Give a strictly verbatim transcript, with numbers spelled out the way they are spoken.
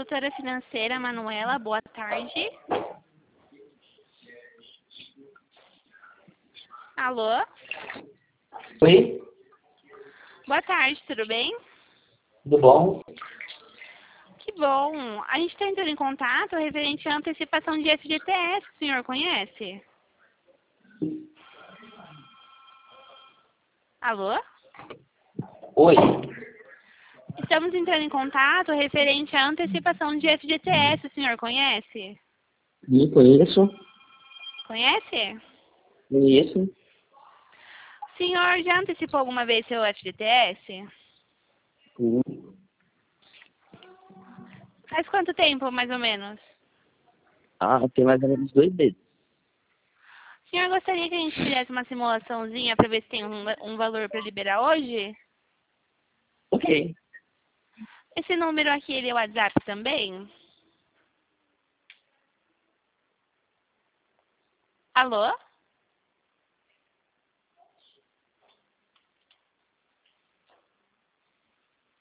consultora financeira Manuela, boa tarde. Alô? Oi, Boa tarde, tudo bem? tudo bom? Que bom. A gente está entrando em contato referente à antecipação de F G T S, o senhor conhece? Alô? Oi, Estamos entrando em contato referente à antecipação de F G T S, o senhor conhece? me conheço, Conhece? conheço. O senhor já antecipou alguma vez seu F G T S? Hum. Faz quanto tempo, mais ou menos? Ah, tem mais ou menos dois meses. O senhor gostaria que a gente fizesse uma simulaçãozinha para ver se tem um, um valor para liberar hoje? Ok. Esse número aqui, ele é o WhatsApp também? Alô?